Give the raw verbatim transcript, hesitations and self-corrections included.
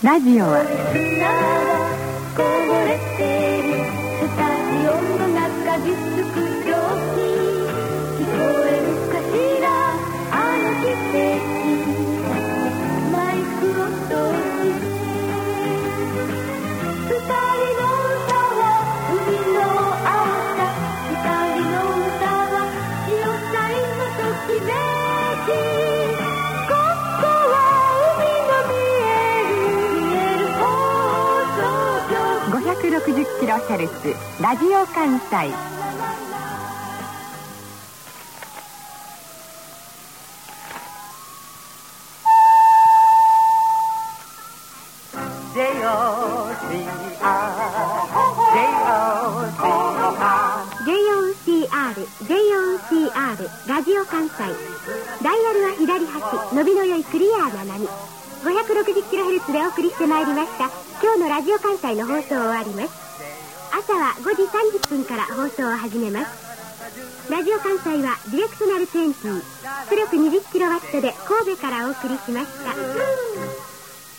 ラジオはこぼれてるスタジオの中ディスクジョッキー聞こえるかしらあの奇跡マイクを通して二人の歌は海の青さ二人の歌は潮騒のときめきごひゃくろくじゅっキロヘルツ ラジオ関西。 ジェイオーシーアール ジェイオーシーアールジェイオーシーアール ラジオ関西。ダイヤルは左端、伸びの良いクリアな波 ごひゃくろくじゅっキロヘルツ でお送りしてまいりました今日のラジオ関西の放送を終わります。朝はごじさんじゅっぷんから放送を始めます。ラジオ関西はディレクショナルにじゅう出力にじゅっキロワットで神戸からお送りしました。